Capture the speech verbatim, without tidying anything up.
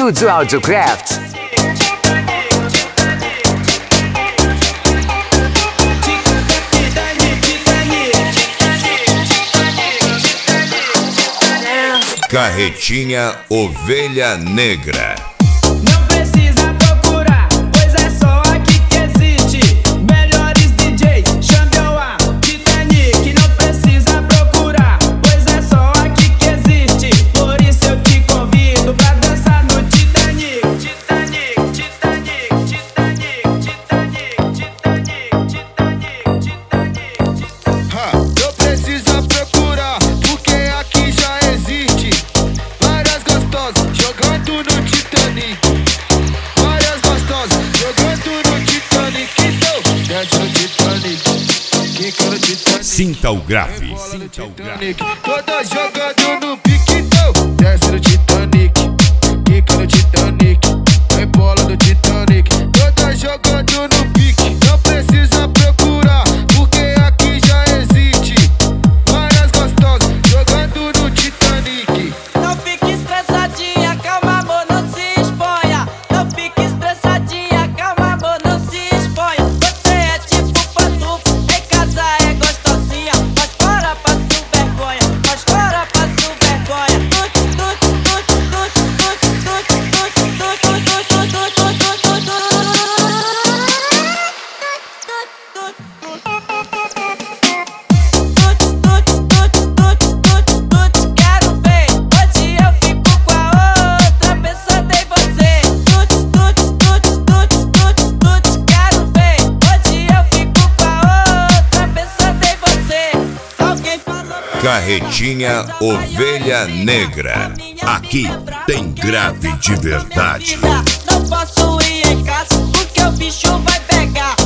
Estúdio Audiocraft. Carretinha Ovelha Negra. Não precisa procurar, pois é só aqui que existe. Melhores D Js, Xambioá, Titanic. Não precisa procurar, pois é só aqui que existe. Por isso eu te convido pra dançar no Titanic. Titanic, Titanic, Titanic, Titanic, Titanic, Titanic, Titanic. Ha, não precisa procurar, porque aqui já existe. Várias gostosas jogando no Titanic. Várias gostosas jogando no Titanic. Então, desce no Titanic, quica no Titanic. Sinta o grave. Sinta o grave. Todas jogando no pique. Então, desce no Titanic, quica no Titanic. Vem bola no Titanic. Todas jogando no pique. Não precisa procurar, porque aqui já existe. Várias gostosas jogando no Titanic. Não fique estressadinha, calma amor, não se exponha. Não fique estressadinha, calma amor, não se exponha. Você é tipo pantufo, em casa é gostosinha. Mas fora passo vergonha, mas fora passo vergonha. Tut, tut, tut, tut, tut, tut, tut, tut, tut, tut, tut, tut. Quero ver, hoje eu fico com a outra, pensando em você. Tut, tut, tut, tut, tut, tut. Quero ver, hoje eu fico com a outra, pensando em você. Alguém falou pra Carretinha Ovelha Negra. Aqui tem grave de verdade. não posso ir em casa porque o bicho vai pegar.